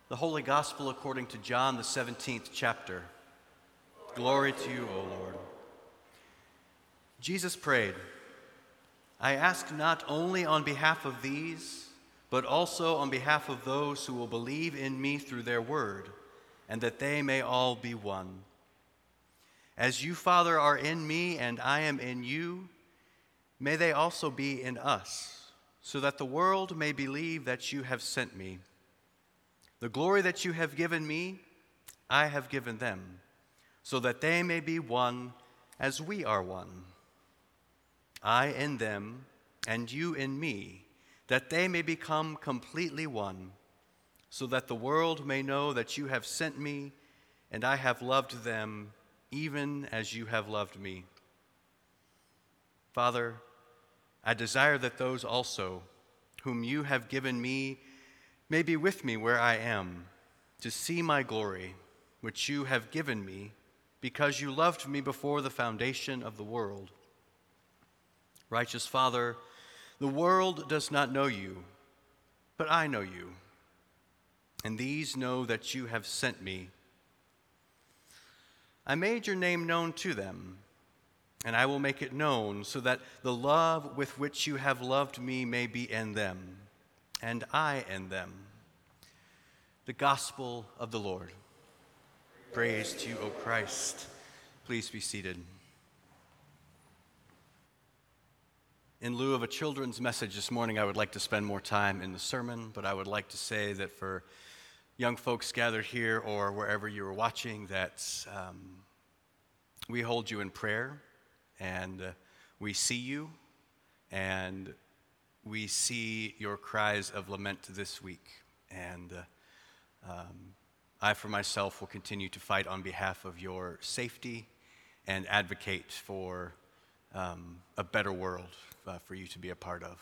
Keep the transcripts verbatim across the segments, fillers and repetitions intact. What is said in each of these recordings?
The Holy Gospel according to John, the seventeenth chapter. Glory to you, O Lord. Jesus prayed, I ask not only on behalf of these, but also on behalf of those who will believe in me through their word, and that they may all be one. As you, Father, are in me and I am in you, may they also be in us, so that the world may believe that you have sent me. The glory that you have given me, I have given them, so that they may be one as we are one. I in them, and you in me, that they may become completely one, so that the world may know that you have sent me, and I have loved them, even as you have loved me. Father, I desire that those also, whom you have given me, may be with me where I am, to see my glory, which you have given me, because you loved me before the foundation of the world. Righteous Father, the world does not know you, but I know you, and these know that you have sent me. I made your name known to them, and I will make it known, so that the love with which you have loved me may be in them, and I in them. The Gospel of the Lord. Praise to you, O Christ. Please be seated. In lieu of a children's message this morning, I would like to spend more time in the sermon, but I would like to say that for young folks gathered here or wherever you are watching, that um, we hold you in prayer, and uh, we see you, and we see your cries of lament this week. And uh, um, I, for myself, will continue to fight on behalf of your safety and advocate for um, a better world uh, for you to be a part of.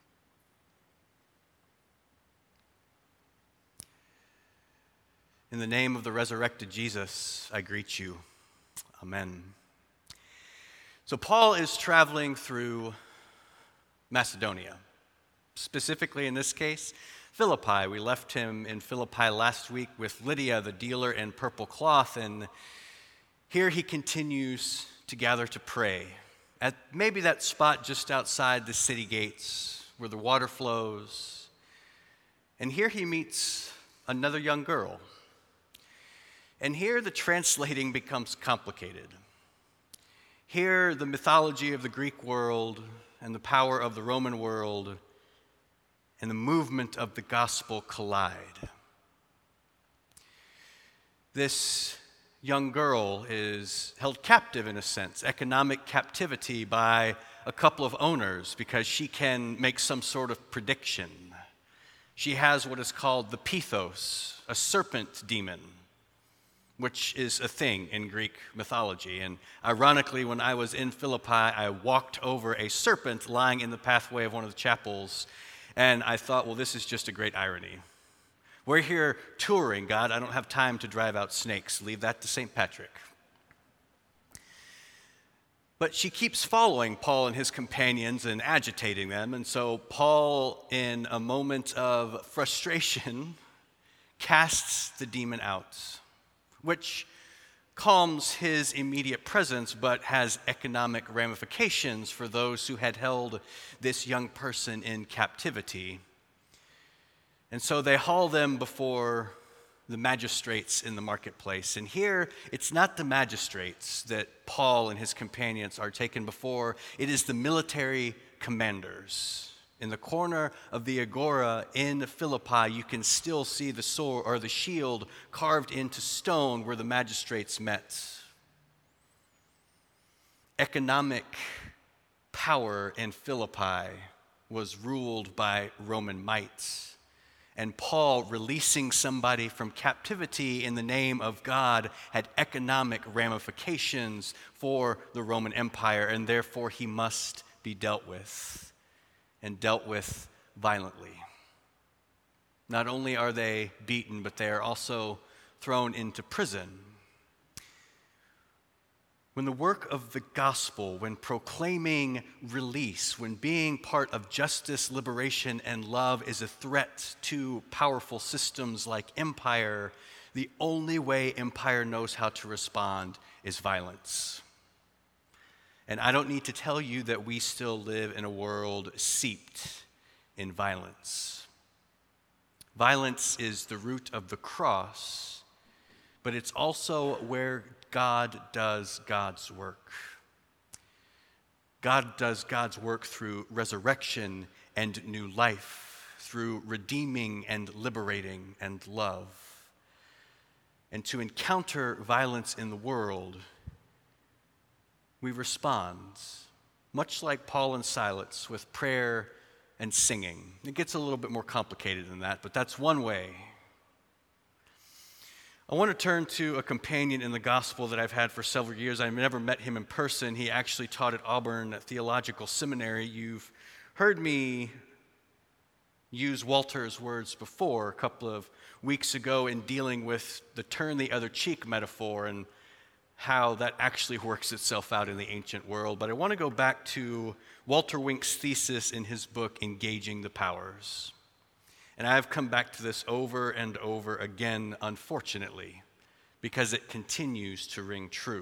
In the name of the resurrected Jesus, I greet you. Amen. So Paul is traveling through Macedonia. Specifically in this case, Philippi. We left him in Philippi last week with Lydia, the dealer in purple cloth, and here he continues to gather to pray at maybe that spot just outside the city gates where the water flows. And here he meets another young girl. And here the translating becomes complicated. Here the mythology of the Greek world and the power of the Roman world and the movement of the gospel collide. This young girl is held captive, in a sense, economic captivity by a couple of owners because she can make some sort of prediction. She has what is called the Pythos, a serpent demon, which is a thing in Greek mythology. And ironically, when I was in Philippi, I walked over a serpent lying in the pathway of one of the chapels, and I thought, well, this is just a great irony. We're here touring, God. I don't have time to drive out snakes. Leave that to Saint Patrick. But she keeps following Paul and his companions and agitating them, and so Paul, in a moment of frustration, casts the demon out, which calms his immediate presence, but has economic ramifications for those who had held this young person in captivity. And so they haul them before the magistrates in the marketplace. And here, it's not the magistrates that Paul and his companions are taken before. It is the military commanders. In the corner of the agora in Philippi, you can still see the sword or the shield carved into stone where the magistrates met. Economic power in Philippi was ruled by Roman might. And Paul, releasing somebody from captivity in the name of God, had economic ramifications for the Roman Empire, and therefore he must be dealt with. And dealt with violently. Not only are they beaten, but they are also thrown into prison. When the work of the gospel, when proclaiming release, when being part of justice, liberation, and love is a threat to powerful systems like empire, the only way empire knows how to respond is violence. And I don't need to tell you that we still live in a world seeped in violence. Violence is the root of the cross, but it's also where God does God's work. God does God's work through resurrection and new life, through redeeming and liberating and love. And to encounter violence in the world, we respond, much like Paul and Silas, with prayer and singing. It gets a little bit more complicated than that, but that's one way. I want to turn to a companion in the gospel that I've had for several years. I've never met him in person. He actually taught at Auburn Theological Seminary. You've heard me use Walter's words before a couple of weeks ago in dealing with the turn the other cheek metaphor and how that actually works itself out in the ancient world. But I want to go back to Walter Wink's thesis in his book, Engaging the Powers. And I've come back to this over and over again, unfortunately, because it continues to ring true.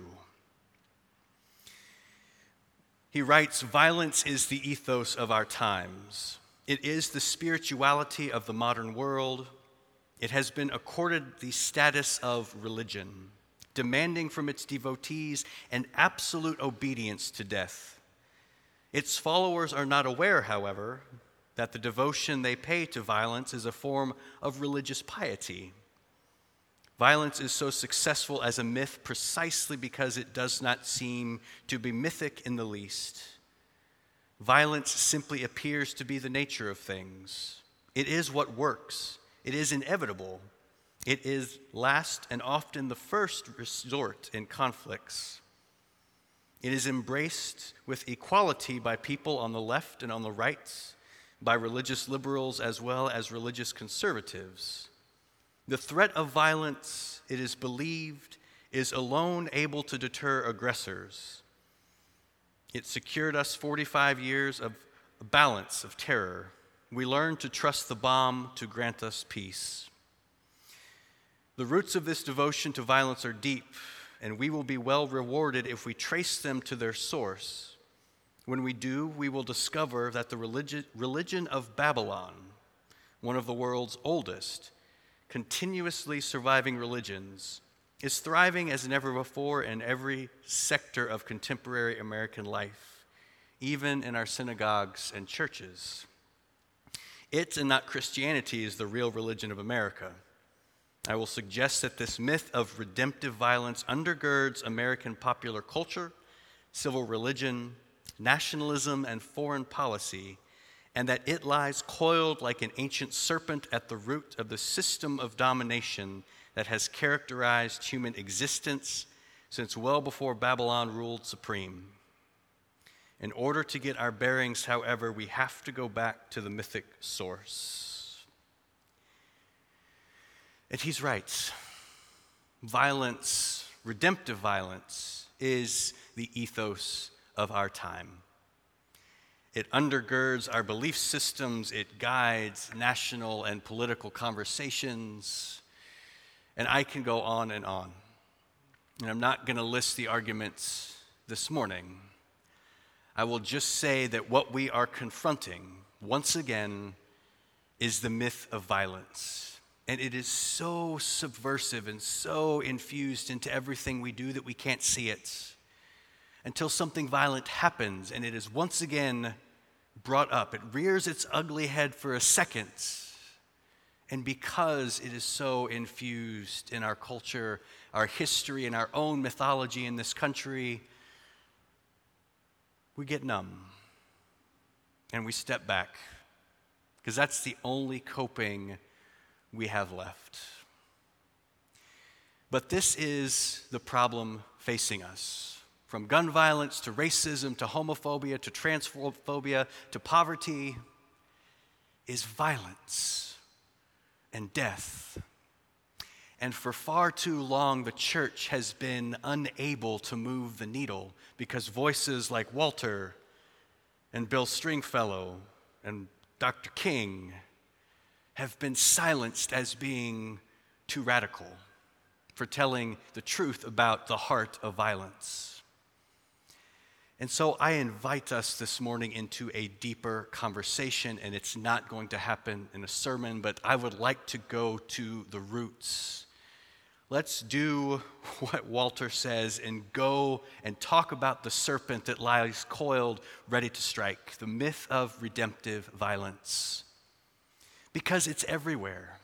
He writes, "Violence is the ethos of our times. It is the spirituality of the modern world. It has been accorded the status of religion, demanding from its devotees an absolute obedience to death. Its followers are not aware, however, that the devotion they pay to violence is a form of religious piety. Violence is so successful as a myth precisely because it does not seem to be mythic in the least. Violence simply appears to be the nature of things. It is what works. It is inevitable. It is last and often the first resort in conflicts. It is embraced with equality by people on the left and on the right, by religious liberals as well as religious conservatives. The threat of violence, it is believed, is alone able to deter aggressors. It secured us forty-five years of a balance of terror. We learned to trust the bomb to grant us peace. The roots of this devotion to violence are deep, and we will be well rewarded if we trace them to their source. When we do, we will discover that the religion, religion of Babylon, one of the world's oldest, continuously surviving religions, is thriving as never before in every sector of contemporary American life, even in our synagogues and churches. It and not Christianity is the real religion of America. I will suggest that this myth of redemptive violence undergirds American popular culture, civil religion, nationalism, and foreign policy, and that it lies coiled like an ancient serpent at the root of the system of domination that has characterized human existence since well before Babylon ruled supreme. In order to get our bearings, however, we have to go back to the mythic source." And he's right. Violence, redemptive violence, is the ethos of our time. It undergirds our belief systems, it guides national and political conversations, and I can go on and on. And I'm not going to list the arguments this morning. I will just say that what we are confronting, once again, is the myth of violence. And it is so subversive and so infused into everything we do that we can't see it until something violent happens and it is once again brought up. It rears its ugly head for a second. And because it is so infused in our culture, our history, and our own mythology in this country, we get numb and we step back because that's the only coping we have left. But this is the problem facing us. From gun violence to racism to homophobia to transphobia to poverty is violence and death. And for far too long, the church has been unable to move the needle because voices like Walter and Bill Stringfellow and Doctor King have been silenced as being too radical for telling the truth about the heart of violence. And so I invite us this morning into a deeper conversation, and it's not going to happen in a sermon, but I would like to go to the roots. Let's do what Walter says and go and talk about the serpent that lies coiled, ready to strike, the myth of redemptive violence. Because it's everywhere.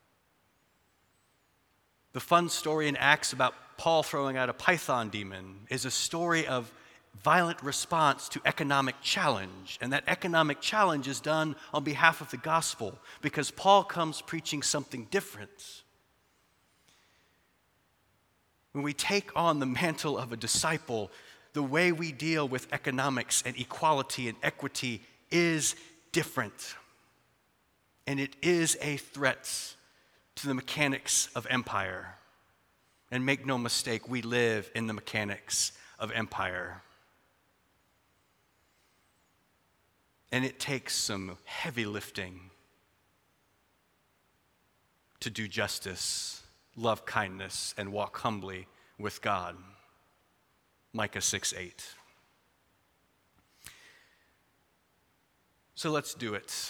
The fun story in Acts about Paul throwing out a python demon is a story of violent response to economic challenge. And that economic challenge is done on behalf of the gospel because Paul comes preaching something different. When we take on the mantle of a disciple, the way we deal with economics and equality and equity is different. And it is a threat to the mechanics of empire. And make no mistake, we live in the mechanics of empire. And it takes some heavy lifting to do justice, love kindness, and walk humbly with God. Micah six eight. So let's do it.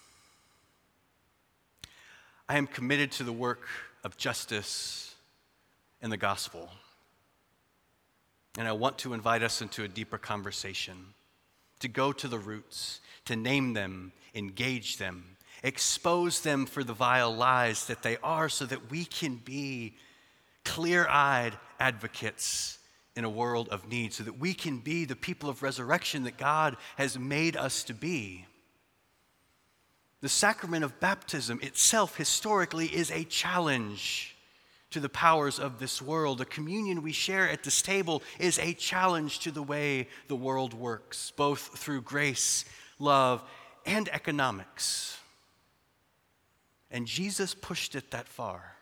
I am committed to the work of justice and the gospel. And I want to invite us into a deeper conversation, to go to the roots, to name them, engage them, expose them for the vile lies that they are so that we can be clear-eyed advocates in a world of need, so that we can be the people of resurrection that God has made us to be. The sacrament of baptism itself historically is a challenge to the powers of this world. The communion we share at this table is a challenge to the way the world works, both through grace, love, and economics. And Jesus pushed it that far.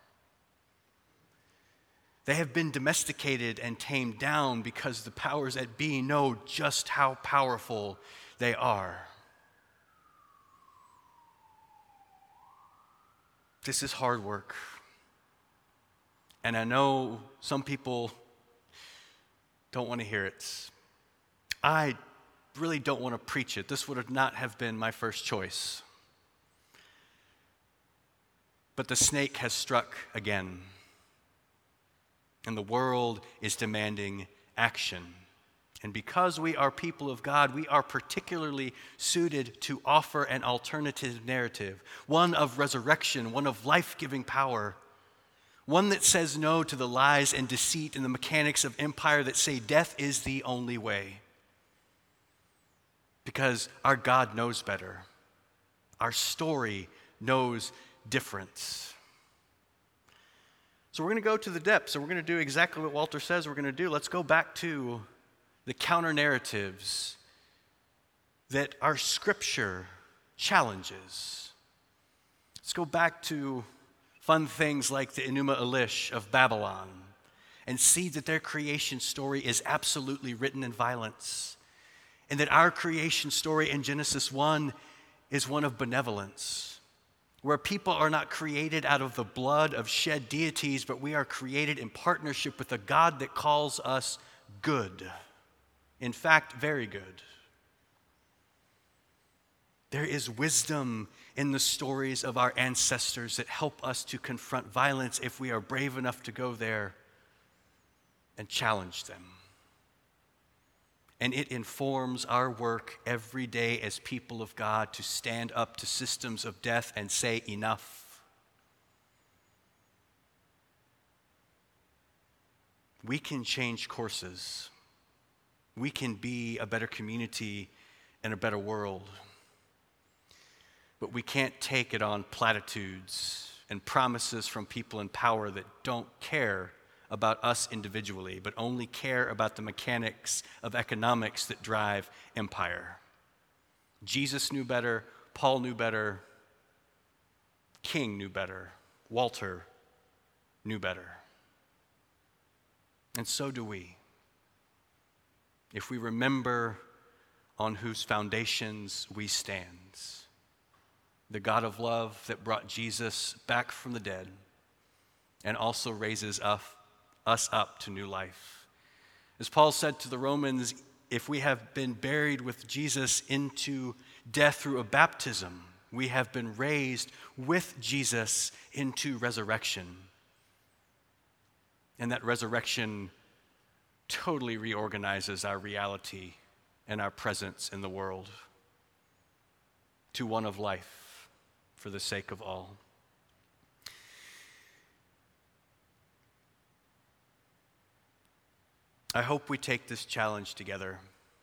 They have been domesticated and tamed down because the powers that be know just how powerful they are. This is hard work. And I know some people don't want to hear it. I really don't want to preach it. This would have not have been my first choice. But the snake has struck again. And the world is demanding action. And because we are people of God, we are particularly suited to offer an alternative narrative, one of resurrection, one of life-giving power, one that says no to the lies and deceit and the mechanics of empire that say death is the only way. Because our God knows better. Our story knows difference. So we're going to go to the depths, and we're going to do exactly what Walter says we're going to do. Let's go back to the counter-narratives that our scripture challenges. Let's go back to fun things like the Enuma Elish of Babylon and see that their creation story is absolutely written in violence, and that our creation story in Genesis one is one of benevolence, where people are not created out of the blood of shed deities, but we are created in partnership with a God that calls us good. In fact, very good. There is wisdom in the stories of our ancestors that help us to confront violence if we are brave enough to go there and challenge them. And it informs our work every day as people of God to stand up to systems of death and say enough. We can change courses. We can be a better community and a better world. But we can't take it on platitudes and promises from people in power that don't care about us individually, but only care about the mechanics of economics that drive empire. Jesus knew better, Paul knew better, King knew better, Walter knew better. And so do we. If we remember on whose foundations we stand, the God of love that brought Jesus back from the dead and also raises up, us up to new life. As Paul said to the Romans, if we have been buried with Jesus into death through a baptism, we have been raised with Jesus into resurrection. And that resurrection totally reorganizes our reality and our presence in the world to one of life for the sake of all. I hope we take this challenge together.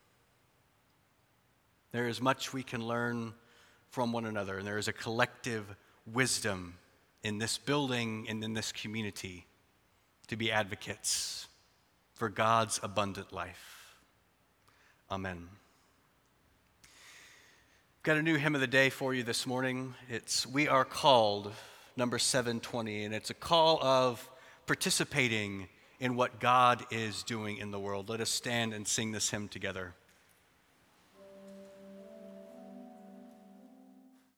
There is much we can learn from one another, and there is a collective wisdom in this building and in this community to be advocates for God's abundant life. Amen. Got a new hymn of the day for you this morning. It's We Are Called, number seven twenty, and it's a call of participating in what God is doing in the world. Let us stand and sing this hymn together.